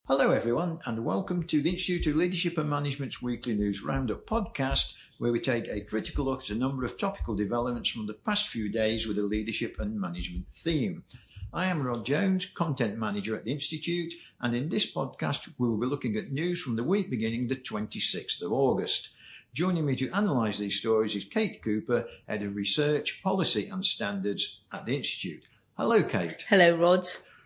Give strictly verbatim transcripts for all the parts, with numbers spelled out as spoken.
Hello everyone and welcome to the Institute of Leadership and Management's weekly news roundup podcast, where we take a critical look at a number of topical developments from the past few days with a leadership and management theme. I am Rod Jones, Content Manager at the Institute, and in this podcast we will be looking at news from the week beginning the twenty-sixth of August. Joining me to analyse these stories is Kate Cooper, Head of Research, Policy and Standards at the Institute. Hello, Kate. Hello, Rod.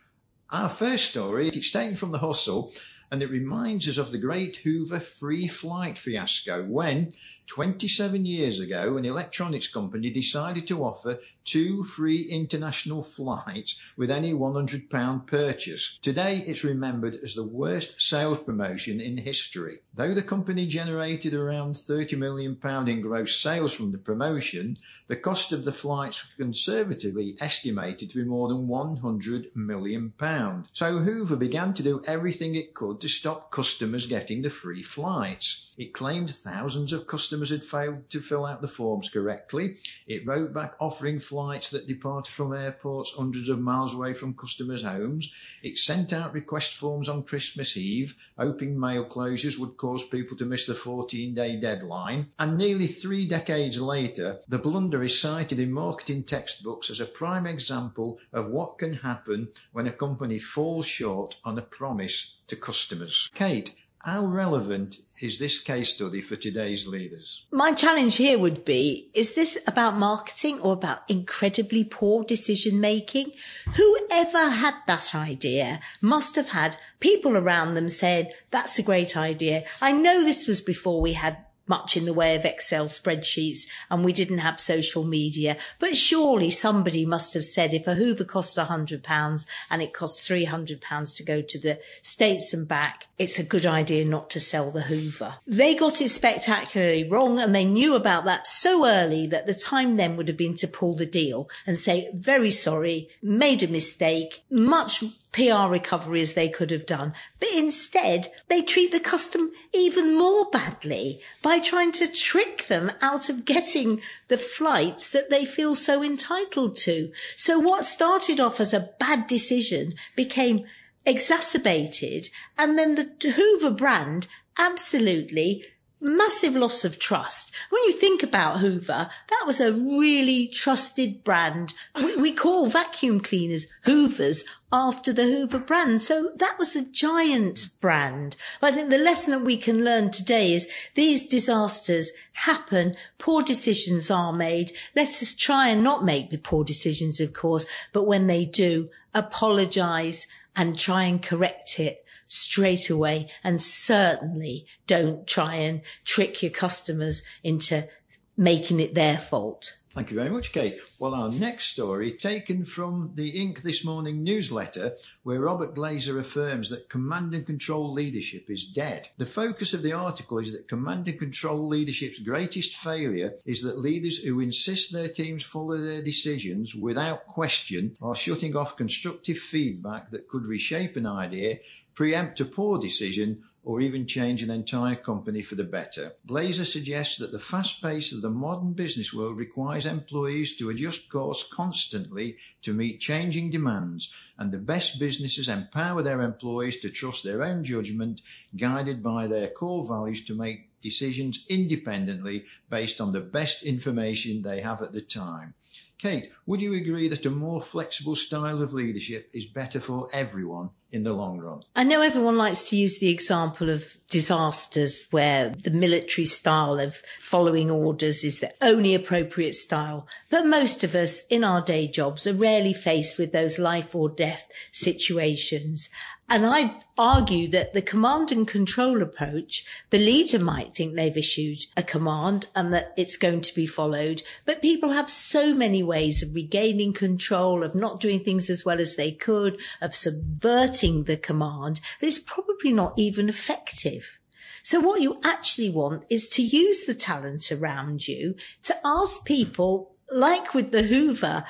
Our first story is taken from The Hustle, and it reminds us of the great Hoover free flight fiasco when, twenty-seven years ago, an electronics company decided to offer two free international flights with any one hundred pounds purchase. Today, it's remembered as the worst sales promotion in history. Though the company generated around thirty million pounds in gross sales from the promotion, the cost of the flights was conservatively estimated to be more than one hundred million pounds. So Hoover began to do everything it could to stop customers getting the free flights. It claimed thousands of customers had failed to fill out the forms correctly. It wrote back offering flights that departed from airports hundreds of miles away from customers' homes. It sent out request forms on Christmas Eve, hoping mail closures would cause people to miss the fourteen-day deadline. And nearly three decades later, the blunder is cited in marketing textbooks as a prime example of what can happen when a company falls short on a promise to customers. Kate, how relevant is this case study for today's leaders? My challenge here would be, is this about marketing or about incredibly poor decision making? Whoever had that idea must have had people around them saying, that's a great idea. I know this was before we had much in the way of Excel spreadsheets and we didn't have social media, but surely somebody must have said, if a Hoover costs one hundred pounds and it costs three hundred pounds to go to the States and back, it's a good idea not to sell the Hoover. They got it spectacularly wrong, and they knew about that so early that the time then would have been to pull the deal and say, very sorry, made a mistake, much P R recovery as they could have done. But instead, they treat the customer even more badly by trying to trick them out of getting the flights that they feel so entitled to. So what started off as a bad decision became exacerbated, and then the Hoover brand absolutely massive loss of trust. When you think about Hoover, that was a really trusted brand. We, we call vacuum cleaners Hoovers after the Hoover brand. So that was a giant brand. But I think the lesson that we can learn today is these disasters happen. Poor decisions are made. Let us try and not make the poor decisions, of course, but when they do, apologise and try and correct it straight away, and certainly don't try and trick your customers into making it their fault. Thank you very much, Kate. Well, our next story, taken from the Inc This Morning newsletter, where Robert Glazer affirms that command and control leadership is dead. The focus of the article is that command and control leadership's greatest failure is that leaders who insist their teams follow their decisions without question are shutting off constructive feedback that could reshape an idea, preempt a poor decision, or even change an entire company for the better. Glazer suggests that the fast pace of the modern business world requires employees to adjust course constantly to meet changing demands, and the best businesses empower their employees to trust their own judgment, guided by their core values to make decisions independently based on the best information they have at the time. Kate, would you agree that a more flexible style of leadership is better for everyone in the long run? I know everyone likes to use the example of disasters where the military style of following orders is the only appropriate style. But most of us in our day jobs are rarely faced with those life or death situations. And I'd argue that the command and control approach, the leader might think they've issued a command and that it's going to be followed, but people have so many ways of regaining control, of not doing things as well as they could, of subverting the command, that it's probably not even effective. So what you actually want is to use the talent around you to ask people, like with the Hoover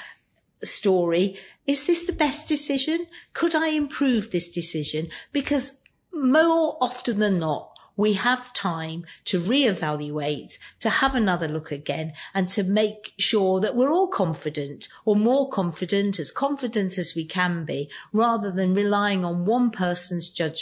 story, is this the best decision? Could I improve this decision? Because more often than not, we have time to reevaluate, to have another look again, and to make sure that we're all confident, or more confident, as confident as we can be, rather than relying on one person's judgment.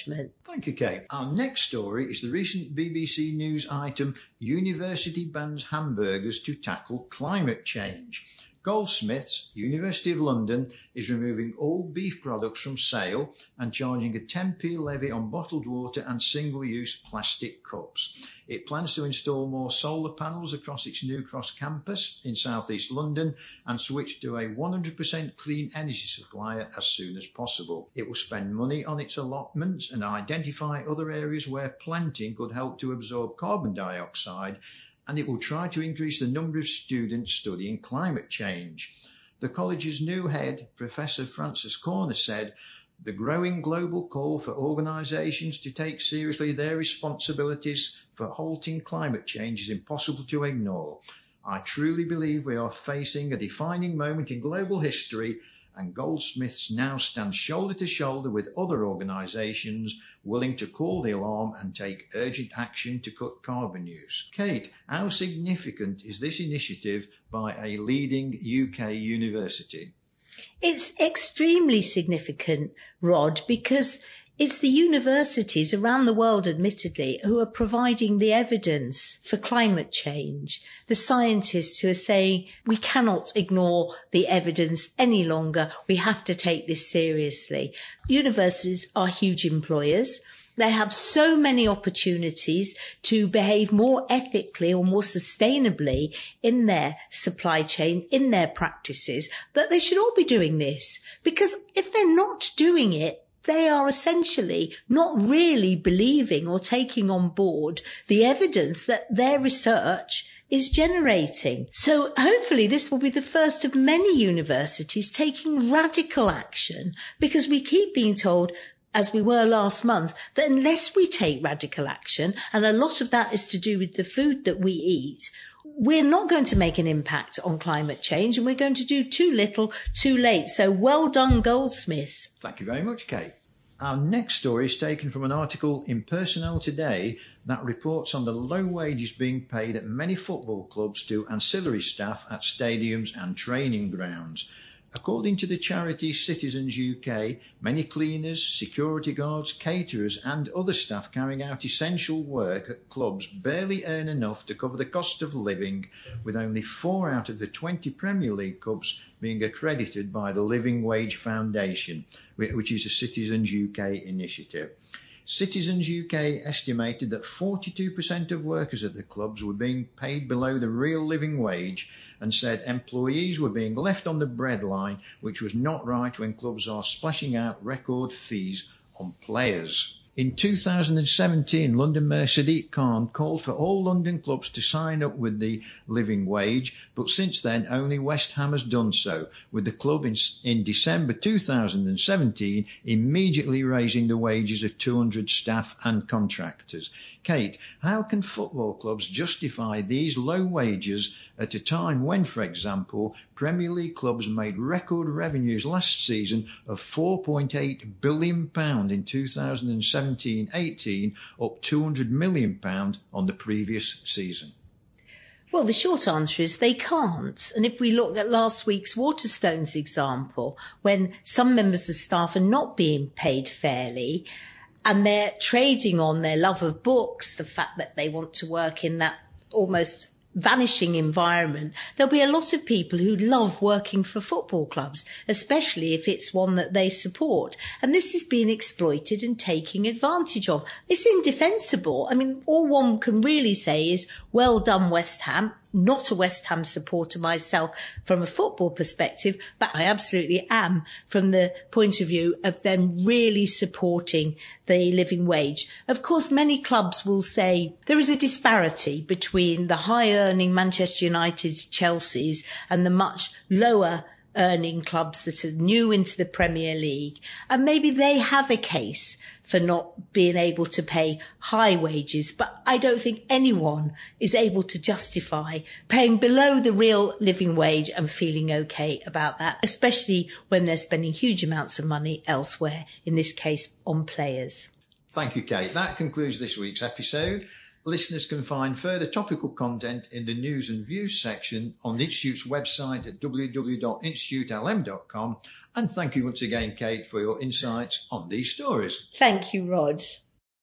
Thank you, Kate. Our next story is the recent B B C News item, University Bans Hamburgers to Tackle Climate Change. Goldsmiths, University of London, is removing all beef products from sale and charging a ten p levy on bottled water and single-use plastic cups. It plans to install more solar panels across its New Cross campus in South East London and switch to a one hundred percent clean energy supplier as soon as possible. It will spend money on its allotments and identify other areas where planting could help to absorb carbon dioxide, and it will try to increase the number of students studying climate change. The college's new head, Professor Francis Corner, said, "The growing global call for organisations to take seriously their responsibilities for halting climate change is impossible to ignore. I truly believe we are facing a defining moment in global history, and Goldsmiths now stand shoulder to shoulder with other organisations willing to call the alarm and take urgent action to cut carbon use." Kate, how significant is this initiative by a leading U K university? It's extremely significant, Rod, because it's the universities around the world, admittedly, who are providing the evidence for climate change. The scientists who are saying we cannot ignore the evidence any longer. We have to take this seriously. Universities are huge employers. They have so many opportunities to behave more ethically or more sustainably in their supply chain, in their practices, that they should all be doing this. Because if they're not doing it, they are essentially not really believing or taking on board the evidence that their research is generating. So hopefully this will be the first of many universities taking radical action, because we keep being told, as we were last month, that unless we take radical action, and a lot of that is to do with the food that we eat, we're not going to make an impact on climate change, and we're going to do too little, too late. So well done, Goldsmiths. Thank you very much, Kate. Our next story is taken from an article in Personnel Today that reports on the low wages being paid at many football clubs to ancillary staff at stadiums and training grounds. According to the charity Citizens U K, many cleaners, security guards, caterers and other staff carrying out essential work at clubs barely earn enough to cover the cost of living, with only four out of the twenty Premier League clubs being accredited by the Living Wage Foundation, which is a Citizens U K initiative. Citizens U K estimated that forty-two percent of workers at the clubs were being paid below the real living wage, and said employees were being left on the breadline, which was not right when clubs are splashing out record fees on players. In two thousand seventeen, London Mayor Sadiq Khan called for all London clubs to sign up with the living wage, but since then only West Ham has done so, with the club in, in December two thousand seventeen immediately raising the wages of two hundred staff and contractors. Kate, how can football clubs justify these low wages at a time when, for example, Premier League clubs made record revenues last season of four point eight billion pounds in two thousand seventeen eighteen, up two hundred million pounds on the previous season? Well, the short answer is they can't. And if we look at last week's Waterstones example, when some members of staff are not being paid fairly, and they're trading on their love of books, the fact that they want to work in that almost vanishing environment, there'll be a lot of people who love working for football clubs, especially if it's one that they support. And this is being exploited and taken advantage of. It's indefensible. I mean, all one can really say is, well done, West Ham. Not a West Ham supporter myself from a football perspective, but I absolutely am from the point of view of them really supporting the living wage. Of course, many clubs will say there is a disparity between the high-earning Manchester United's, Chelsea's, and the much lower earning clubs that are new into the Premier League. And maybe they have a case for not being able to pay high wages, but I don't think anyone is able to justify paying below the real living wage and feeling okay about that, especially when they're spending huge amounts of money elsewhere, in this case on players. Thank you, Kate. That concludes this week's episode. Listeners can find further topical content in the News and Views section on the Institute's website at w w w dot institute l m dot com. And thank you once again, Kate, for your insights on these stories. Thank you, Rod.